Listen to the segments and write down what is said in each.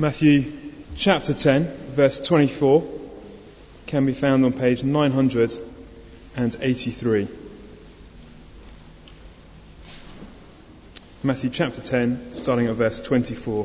Matthew chapter 10, verse 24, can be found on page 983. Matthew chapter 10, starting at verse 24.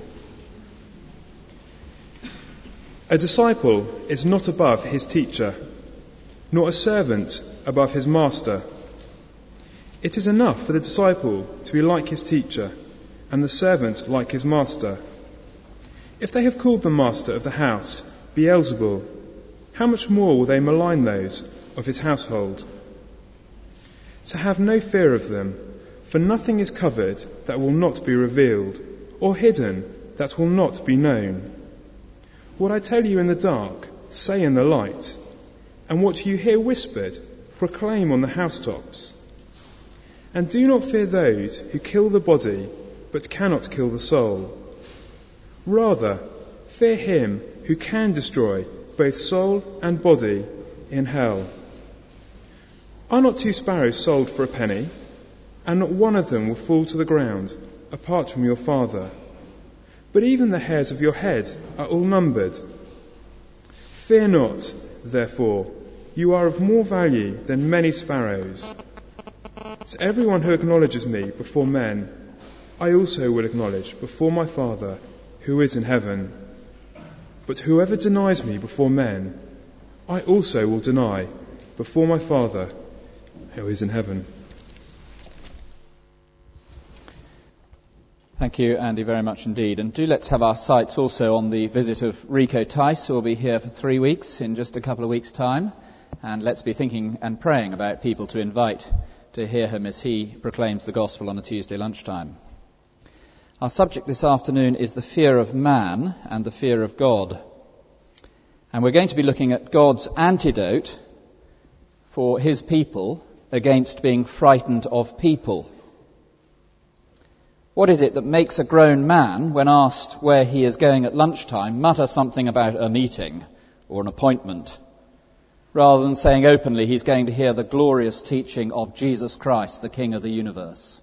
A disciple is not above his teacher, nor a servant above his master. It is enough for the disciple to be like his teacher, and the servant like his master. If they have called the master of the house Beelzebul, how much more will they malign those of his household? So have no fear of them, for nothing is covered that will not be revealed, or hidden that will not be known. What I tell you in the dark, say in the light, and what you hear whispered, proclaim on the housetops. And do not fear those who kill the body, but cannot kill the soul. Rather, fear him who can destroy both soul and body in hell. Are not 2 sparrows sold for a penny, and not one of them will fall to the ground, apart from your Father? But even the hairs of your head are all numbered. Fear not, therefore, you are of more value than many sparrows. So everyone who acknowledges me before men, I also will acknowledge before my Father who is in heaven. But whoever denies me before men, I also will deny before my Father who is in heaven. Thank you, Andy, very much indeed. And do let's have our sights also on the visit of Rico Tice, who will be here for 3 weeks in just a couple of weeks' time. And let's be thinking and praying about people to invite to hear him as he proclaims the gospel on a Tuesday lunchtime. Our subject this afternoon is the fear of man and the fear of God. And we're going to be looking at God's antidote for his people against being frightened of people. What is it that makes a grown man, when asked where he is going at lunchtime, mutter something about a meeting or an appointment, rather than saying openly he's going to hear the glorious teaching of Jesus Christ, the King of the universe?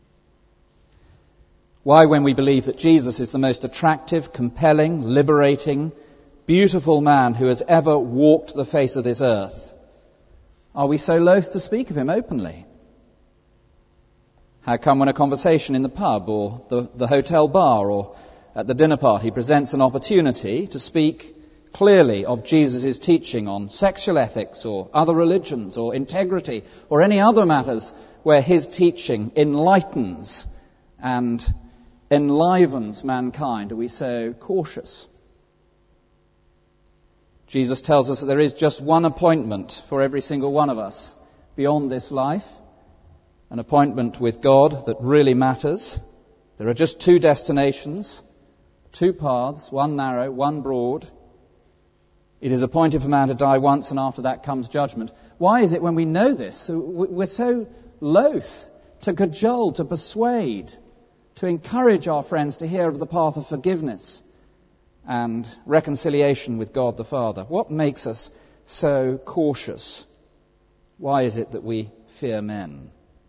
Why, when we believe that Jesus is the most attractive, compelling, liberating, beautiful man who has ever walked the face of this earth, are we so loath to speak of him openly? How come when a conversation in the pub or the hotel bar or at the dinner party presents an opportunity to speak clearly of Jesus' teaching on sexual ethics or other religions or integrity or any other matters where his teaching enlightens and enlivens mankind, are we so cautious? Jesus tells us that there is just one appointment for every single one of us beyond this life, an appointment with God that really matters. There are just 2 destinations, 2 paths, one narrow, one broad. It is appointed for man to die once, and after that comes judgment. Why is it when we know this, we're so loath to cajole, to persuade, to encourage our friends to hear of the path of forgiveness and reconciliation with God the Father? What makes us so cautious? Why is it that we fear men?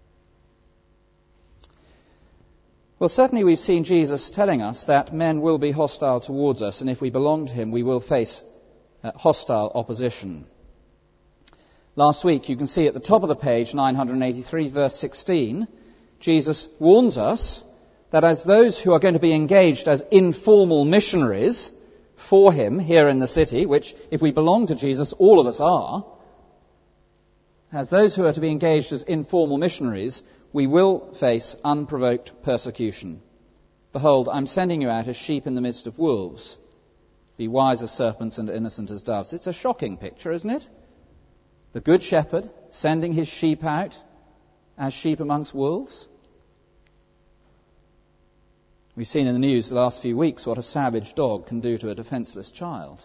Well, certainly we've seen Jesus telling us that men will be hostile towards us, and if we belong to him, we will face hostile opposition. Last week, you can see at the top of the page, 983, verse 16, Jesus warns us that as those who are going to be engaged as informal missionaries for him here in the city, which if we belong to Jesus, all of us are, as those who are to be engaged as informal missionaries, we will face unprovoked persecution. Behold, I'm sending you out as sheep in the midst of wolves. Be wise as serpents and innocent as doves. It's a shocking picture, isn't it? The good shepherd sending his sheep out as sheep amongst wolves. We've seen in the news the last few weeks what a savage dog can do to a defenseless child.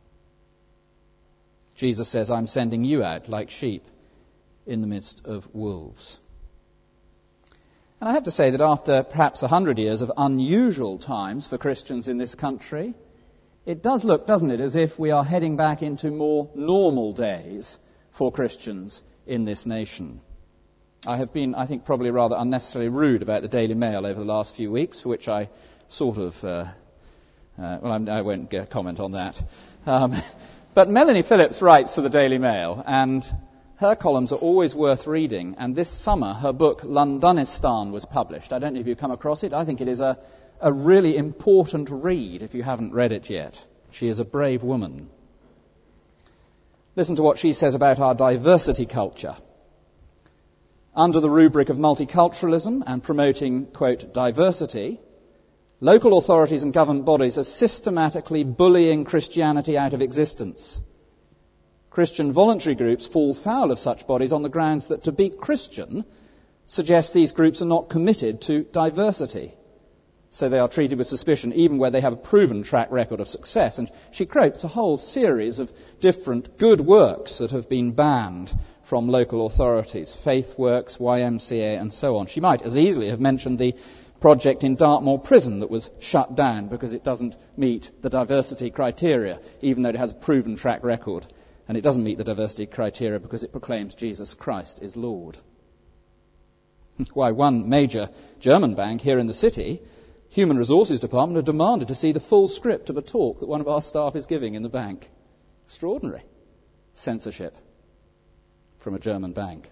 Jesus says, I'm sending you out like sheep in the midst of wolves. And I have to say that after perhaps 100 years of unusual times for Christians in this country, it does look, doesn't it, as if we are heading back into more normal days for Christians in this nation. I have been, I think, probably rather unnecessarily rude about the Daily Mail over the last few weeks, for which I sort of I won't comment on that. But Melanie Phillips writes for the Daily Mail, and her columns are always worth reading. And this summer, her book Londonistan was published. I don't know if you've come across it. I think it is a really important read if you haven't read it yet. She is a brave woman. Listen to what she says about our diversity culture. Under the rubric of multiculturalism and promoting, quote, diversity, local authorities and government bodies are systematically bullying Christianity out of existence. Christian voluntary groups fall foul of such bodies on the grounds that to be Christian suggests these groups are not committed to diversity. So they are treated with suspicion even where they have a proven track record of success. And she quotes a whole series of different good works that have been banned from local authorities, Faith Works, YMCA, and so on. She might as easily have mentioned the project in Dartmoor Prison that was shut down because it doesn't meet the diversity criteria, even though it has a proven track record. And it doesn't meet the diversity criteria because it proclaims Jesus Christ is Lord. Why, one major German bank here in the city, Human Resources Department, have demanded to see the full script of a talk that one of our staff is giving in the bank. Extraordinary censorship from a German bank.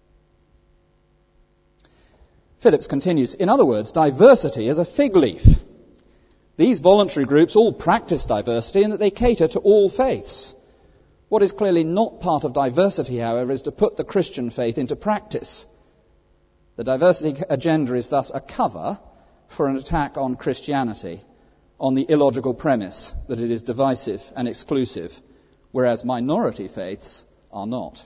Phillips continues, in other words, diversity is a fig leaf. These voluntary groups all practice diversity in that they cater to all faiths. What is clearly not part of diversity, however, is to put the Christian faith into practice. The diversity agenda is thus a cover for an attack on Christianity on the illogical premise that it is divisive and exclusive, whereas minority faiths are not.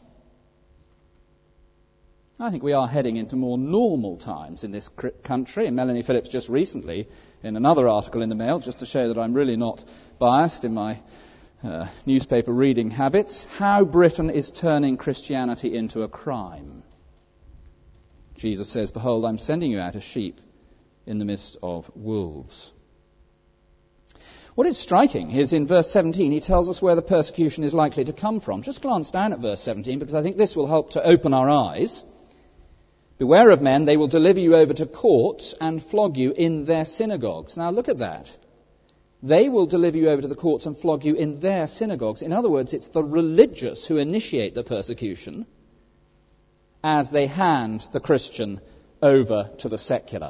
I think we are heading into more normal times in this country, and Melanie Phillips just recently, in another article in the Mail, just to show that I'm really not biased in my newspaper reading habits, how Britain is turning Christianity into a crime. Jesus says, behold, I'm sending you out as sheep in the midst of wolves. What is striking is in verse 17, he tells us where the persecution is likely to come from. Just glance down at verse 17, because I think this will help to open our eyes. Beware of men, they will deliver you over to courts and flog you in their synagogues. Now look at that. They will deliver you over to the courts and flog you in their synagogues. In other words, it's the religious who initiate the persecution as they hand the Christian over to the secular.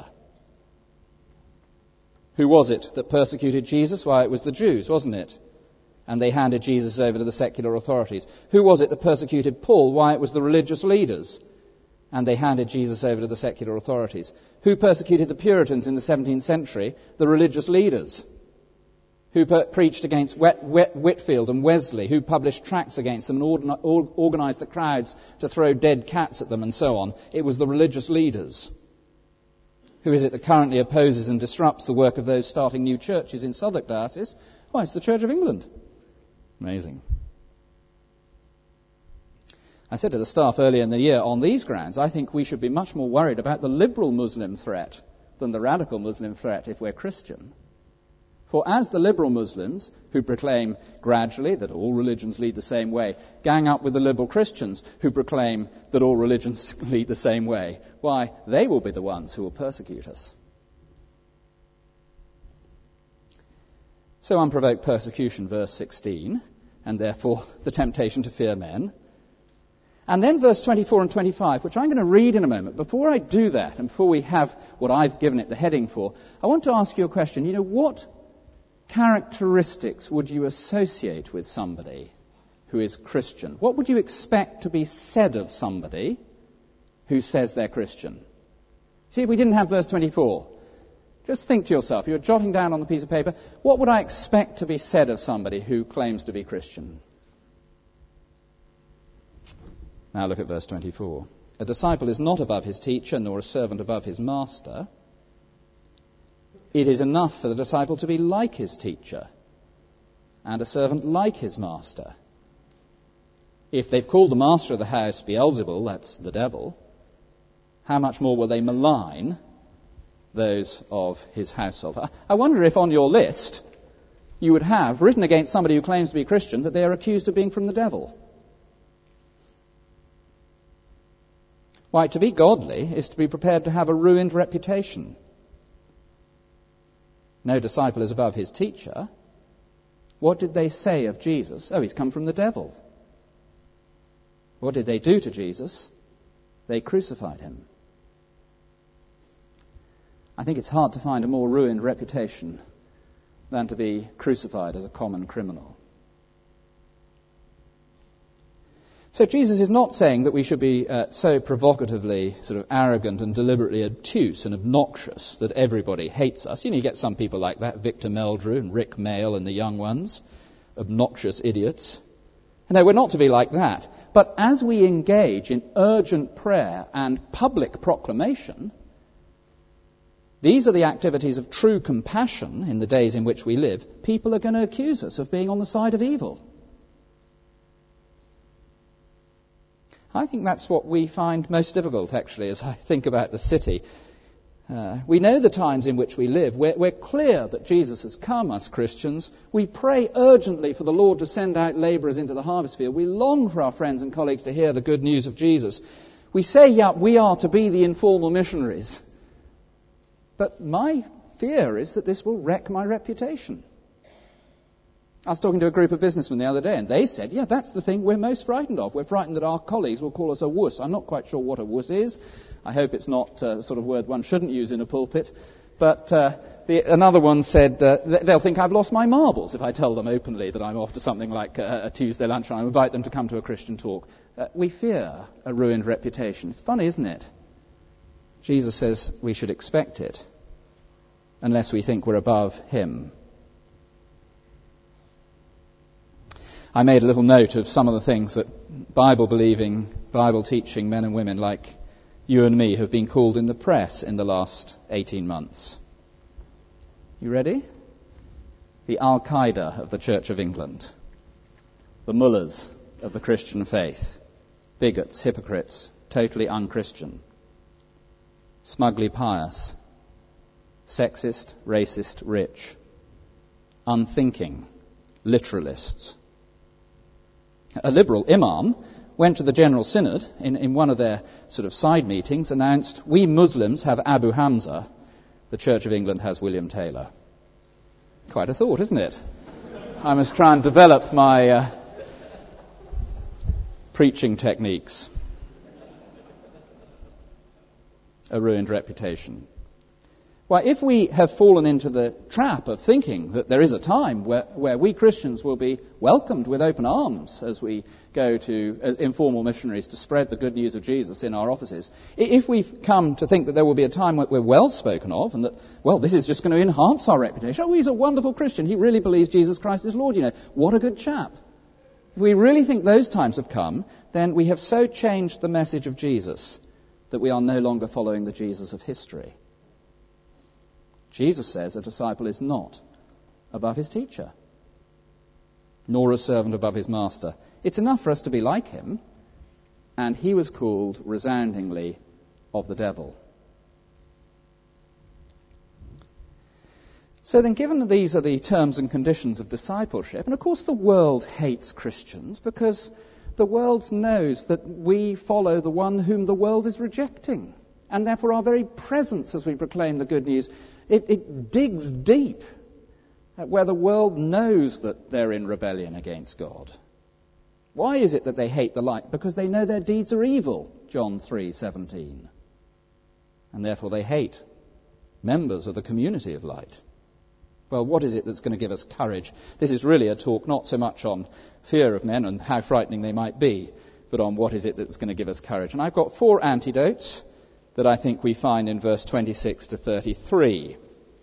Who was it that persecuted Jesus? Why, it was the Jews, wasn't it? And they handed Jesus over to the secular authorities. Who was it that persecuted Paul? Why, it was the religious leaders. And they handed Jesus over to the secular authorities. Who persecuted the Puritans in the 17th century? The religious leaders. Who preached against Whitfield and Wesley? Who published tracts against them and organised the crowds to throw dead cats at them and so on? It was the religious leaders. Who is it that currently opposes and disrupts the work of those starting new churches in Southwark Diocese? Why, it's the Church of England. Amazing. I said to the staff earlier in the year, on these grounds, I think we should be much more worried about the liberal Muslim threat than the radical Muslim threat if we're Christian. For as the liberal Muslims, who proclaim gradually that all religions lead the same way, gang up with the liberal Christians who proclaim that all religions lead the same way, why, they will be the ones who will persecute us. So unprovoked persecution, verse 16, and therefore the temptation to fear men. And then verse 24 and 25, which I'm going to read in a moment. Before I do that, and before we have what I've given it the heading for, I want to ask you a question. You know, what characteristics would you associate with somebody who is Christian? What would you expect to be said of somebody who says they're Christian? See, if we didn't have verse 24, just think to yourself, you're jotting down on the piece of paper, what would I expect to be said of somebody who claims to be Christian? Now look at verse 24. A disciple is not above his teacher, nor a servant above his master. It is enough for the disciple to be like his teacher, and a servant like his master. If they've called the master of the house Beelzebul, that's the devil, how much more will they malign those of his household? I wonder if on your list you would have written against somebody who claims to be Christian that they are accused of being from the devil. Why, to be godly is to be prepared to have a ruined reputation. no disciple is above his teacher, what did they say of Jesus? Oh, he's come from the devil. What did they do to Jesus? They crucified him. I think it's hard to find a more ruined reputation than to be crucified as a common criminal. So Jesus is not saying that we should be so provocatively sort of arrogant and deliberately obtuse and obnoxious that everybody hates us. You get some people like that, Victor Meldrew and Rick Mail and the young ones, obnoxious idiots. No, we're not to be like that. But as we engage in urgent prayer and public proclamation, these are the activities of true compassion in the days in which we live. People are going to accuse us of being on the side of evil. I think that's what we find most difficult, actually, as I think about the city. We know the times in which we live. We're clear that Jesus has come, us Christians. We pray urgently for the Lord to send out labourers into the harvest field. We long for our friends and colleagues to hear the good news of Jesus. We say, yeah, we are to be the informal missionaries. But my fear is that this will wreck my reputation. I was talking to a group of businessmen the other day, and they said, yeah, that's the thing we're most frightened of. We're frightened that our colleagues will call us a wuss. I'm not quite sure what a wuss is. I hope it's not the sort of word one shouldn't use in a pulpit. But another one said, they'll think I've lost my marbles if I tell them openly that I'm off to something like a Tuesday lunch and I invite them to come to a Christian talk. We fear a ruined reputation. It's funny, isn't it? Jesus says we should expect it unless we think we're above him. I made a little note of some of the things that Bible-believing, Bible-teaching men and women like you and me have been called in the press in the last 18 months. You ready? The Al-Qaeda of the Church of England, the mullahs of the Christian faith, bigots, hypocrites, totally un-Christian, smugly pious, sexist, racist, rich, unthinking, literalists. A liberal imam went to the General Synod in one of their sort of side meetings, announced, we Muslims have Abu Hamza, the Church of England has William Taylor. Quite a thought, isn't it? I must try and develop my preaching techniques. A ruined reputation. Why, if we have fallen into the trap of thinking that there is a time where we Christians will be welcomed with open arms as we go to as informal missionaries to spread the good news of Jesus in our offices, if we've come to think that there will be a time when we're well spoken of and that, well, this is just going to enhance our reputation. Oh, he's a wonderful Christian. He really believes Jesus Christ is Lord, What a good chap. If we really think those times have come, then we have so changed the message of Jesus that we are no longer following the Jesus of history. Jesus says a disciple is not above his teacher, nor a servant above his master. It's enough for us to be like him, and he was called resoundingly of the devil. So then, given that these are the terms and conditions of discipleship, and of course the world hates Christians because the world knows that we follow the one whom the world is rejecting, and therefore our very presence as we proclaim the good news, it digs deep where the world knows that they're in rebellion against God. Why is it that they hate the light? Because they know their deeds are evil, John 3:17. And therefore they hate members of the community of light. Well, what is it that's going to give us courage? This is really a talk not so much on fear of men and how frightening they might be, but on what is it that's going to give us courage. And I've got 4 antidotes that I think we find in verse 26 to 33.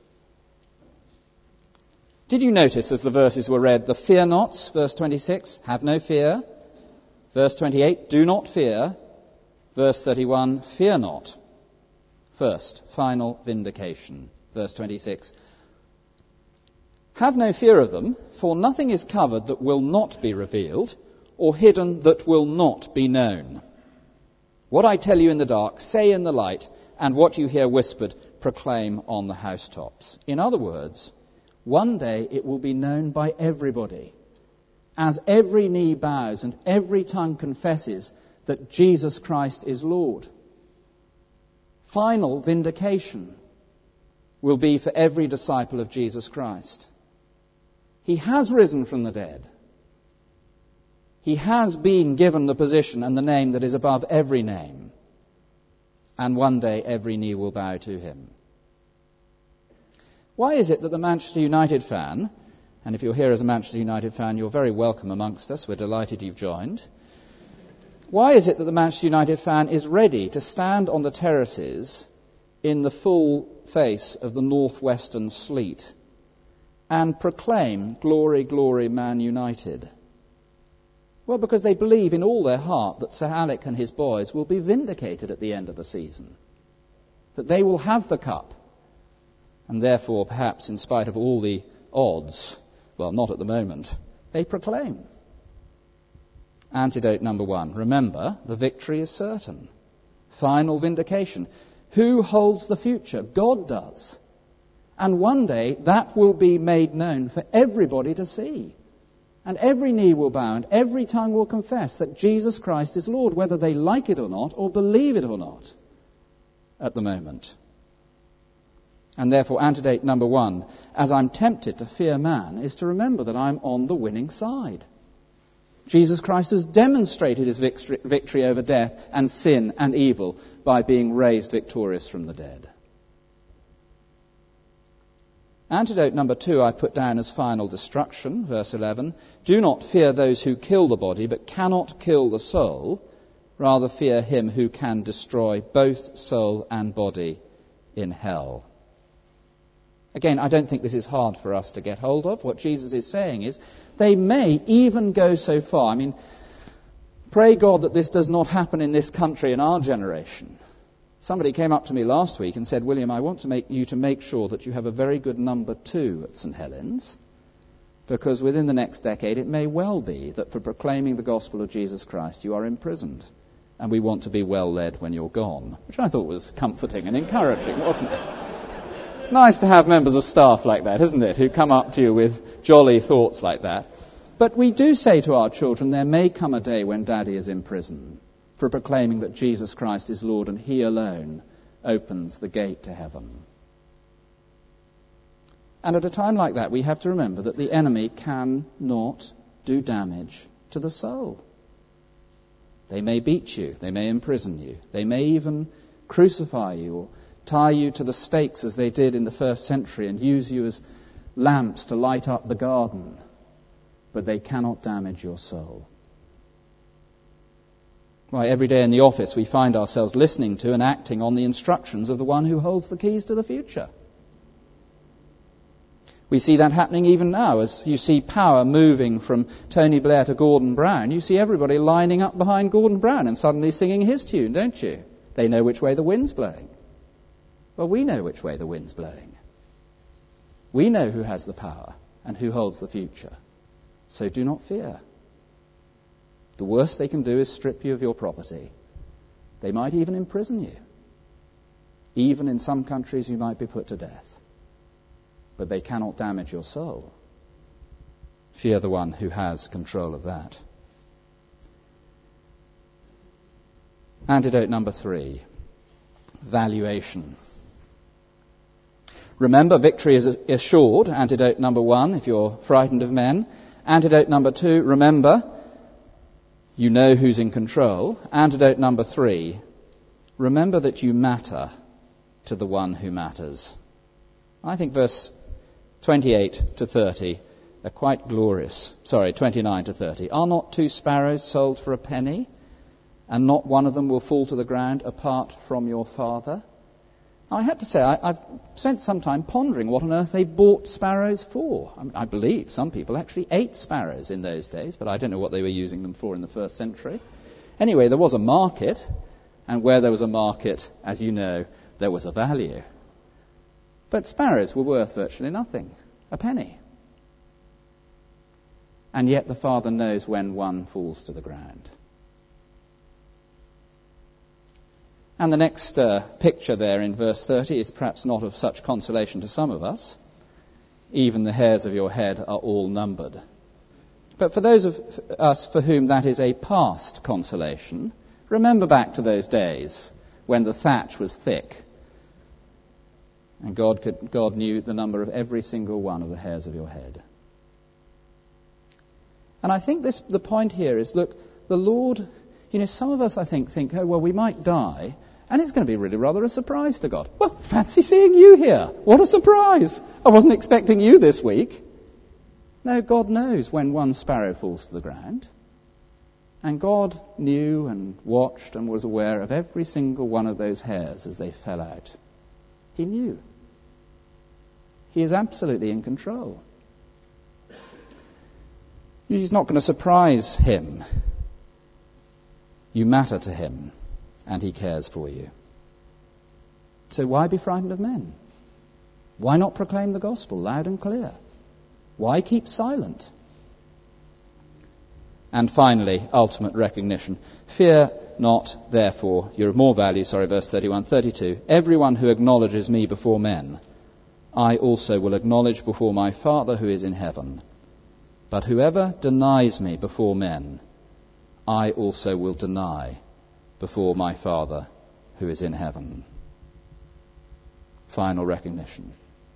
Did you notice as the verses were read, the fear nots, verse 26, have no fear. Verse 28, do not fear. Verse 31, fear not. First, final vindication. Verse 26, have no fear of them, for nothing is covered that will not be revealed, or hidden that will not be known. What I tell you in the dark, say in the light, and what you hear whispered, proclaim on the housetops. In other words, one day it will be known by everybody, as every knee bows and every tongue confesses that Jesus Christ is Lord. Final vindication. will be for every disciple of Jesus Christ. He has risen from the dead. He has been given the position and the name that is above every name. And one day every knee will bow to him. Why is it that the Manchester United fan, and if you're here as a Manchester United fan, you're very welcome amongst us, we're delighted you've joined. Why is it that the Manchester United fan is ready to stand on the terraces in the full face of the northwestern sleet and proclaim, "Glory, glory, Man United"? Well, because they believe in all their heart that Sir Alec and his boys will be vindicated at the end of the season, that they will have the cup, and therefore, perhaps in spite of all the odds, well, not at the moment, they proclaim. Antidote number 1. Remember, the victory is certain. Final vindication. Who holds the future? God does. And one day that will be made known for everybody to see. And every knee will bow and every tongue will confess that Jesus Christ is Lord, whether they like it or not, or believe it or not at the moment. And therefore, antidote number 1, as I'm tempted to fear man, is to remember that I'm on the winning side. Jesus Christ has demonstrated his victory over death and sin and evil by being raised victorious from the dead. Antidote number 2 I put down as final destruction, verse 11. Do not fear those who kill the body, but cannot kill the soul. Rather fear him who can destroy both soul and body in hell. Again, I don't think this is hard for us to get hold of. What Jesus is saying is, they may even go so far. I mean, pray God that this does not happen in this country in our generation. Somebody came up to me last week and said, "William, I want to make sure that you have a very good number 2 at St. Helens, because within the next decade it may well be that for proclaiming the gospel of Jesus Christ you are imprisoned, and we want to be well led when you're gone," which I thought was comforting and encouraging, wasn't it? It's nice to have members of staff like that, isn't it, who come up to you with jolly thoughts like that. But we do say to our children, there may come a day when Daddy is in prison for proclaiming that Jesus Christ is Lord and he alone opens the gate to heaven. And at a time like that, we have to remember that the enemy cannot do damage to the soul. They may beat you, they may imprison you, they may even crucify you or tie you to the stakes as they did in the first century and use you as lamps to light up the garden, but they cannot damage your soul. Why, every day in the office we find ourselves listening to and acting on the instructions of the one who holds the keys to the future. We see that happening even now as you see power moving from Tony Blair to Gordon Brown. You see everybody lining up behind Gordon Brown and suddenly singing his tune, don't you? They know which way the wind's blowing. Well, we know which way the wind's blowing. We know who has the power and who holds the future. So do not fear. The worst they can do is strip you of your property. They might even imprison you. Even in some countries you might be put to death. But they cannot damage your soul. Fear the one who has control of that. Antidote number 3. Valuation. Remember, victory is assured. Antidote number 1, if you're frightened of men. Antidote number 2, remember, you know who's in control. Antidote number 3, remember that you matter to the one who matters. I think verse 28 to 30 are quite glorious. 29 to 30. Are not 2 sparrows sold for a penny, and not one of them will fall to the ground apart from your Father? I had to say, I've spent some time pondering what on earth they bought sparrows for. I believe some people actually ate sparrows in those days, but I don't know what they were using them for in the first century. Anyway, there was a market, and where there was a market, as you know, there was a value. But sparrows were worth virtually nothing, a penny. And yet the Father knows when one falls to the ground. And the next picture there in verse 30 is perhaps not of such consolation to some of us. Even the hairs of your head are all numbered. But for those of us for whom that is a past consolation, remember back to those days when the thatch was thick And God knew the number of every single one of the hairs of your head. And I think the point here is, look, the Lord, some of us, I think, oh, well, we might die, and it's going to be really rather a surprise to God. Well, fancy seeing you here. What a surprise. I wasn't expecting you this week. No, God knows when one sparrow falls to the ground. And God knew and watched and was aware of every single one of those hairs as they fell out. He knew. He is absolutely in control. He's not going to surprise him. You matter to him, and he cares for you. So why be frightened of men? Why not proclaim the gospel loud and clear? Why keep silent? And finally, ultimate recognition. Fear not, therefore, you're of more value, verse 31, 32. Everyone who acknowledges me before men, I also will acknowledge before my Father who is in heaven. But whoever denies me before men, I also will deny before my Father who is in heaven. Final recognition.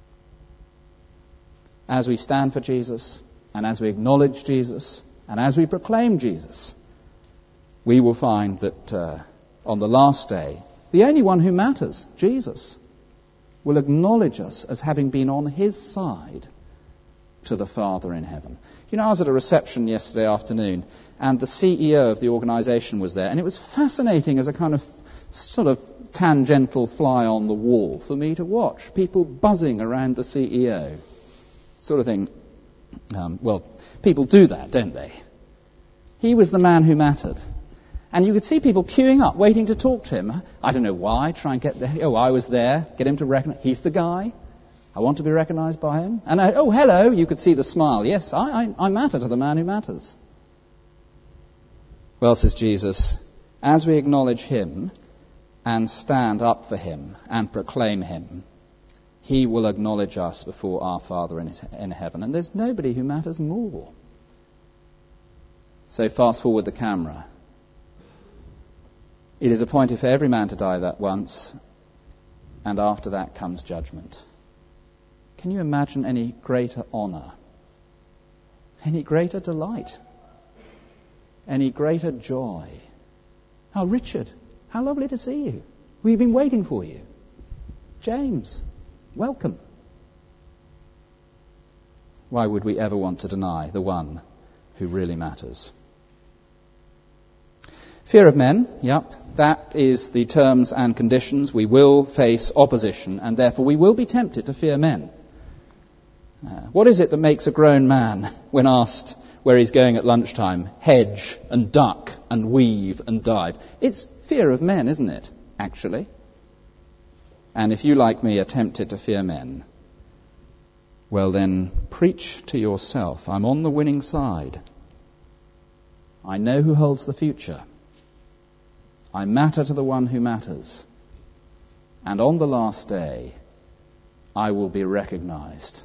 As we stand for Jesus, and as we acknowledge Jesus, and as we proclaim Jesus, we will find that on the last day, the only one who matters, Jesus, will acknowledge us as having been on his side to the Father in heaven. I was at a reception yesterday afternoon, and the CEO of the organisation was there, and it was fascinating as a kind of sort of tangential fly on the wall for me to watch. People buzzing around the CEO. Sort of thing. People do that, don't they? He was the man who mattered. And you could see people queuing up, waiting to talk to him. I don't know why, try and get there. Oh, I was there, get him to recognize. He's the guy. I want to be recognized by him. And hello, you could see the smile. Yes, I matter to the man who matters. Well, says Jesus, as we acknowledge him and stand up for him and proclaim him, he will acknowledge us before our Father in heaven. And there's nobody who matters more. So fast forward the camera. It is appointed for every man to die that once, and after that comes judgment. Can you imagine any greater honour, any greater delight, any greater joy? Oh, Richard, how lovely to see you. We've been waiting for you. James, welcome. Why would we ever want to deny the one who really matters? Fear of men, that is the terms and conditions. We will face opposition, and therefore we will be tempted to fear men. What is it that makes a grown man, when asked where he's going at lunchtime, hedge and duck and weave and dive? It's fear of men, isn't it, actually? And if you, like me, are tempted to fear men, well then, preach to yourself, I'm on the winning side. I know who holds the future. I matter to the one who matters. And on the last day, I will be recognized.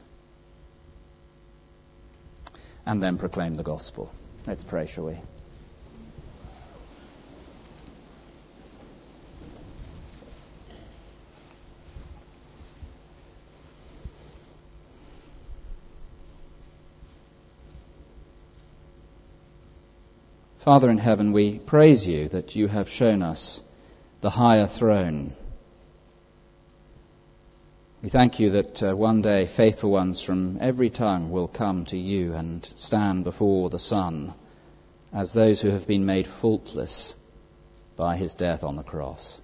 And then proclaim the gospel. Let's pray, shall we? Father in heaven, we praise you that you have shown us the higher throne. We thank you that one day faithful ones from every tongue will come to you and stand before the Son as those who have been made faultless by his death on the cross.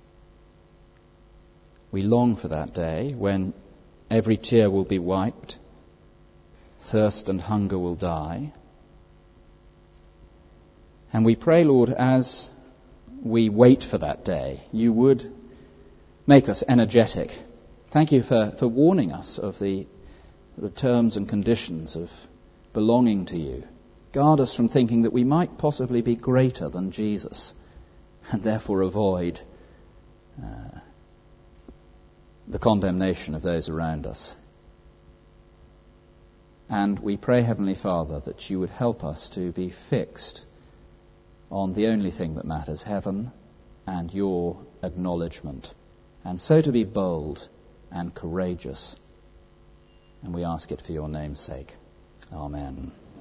We long for that day when every tear will be wiped, thirst and hunger will die. And we pray, Lord, as we wait for that day, you would make us energetic. Thank you for warning us of the terms and conditions of belonging to you. Guard us from thinking that we might possibly be greater than Jesus and therefore avoid the condemnation of those around us. And we pray, Heavenly Father, that you would help us to be fixed on the only thing that matters, heaven and your acknowledgement, and so to be bold and courageous. And we ask it for your name's sake. Amen.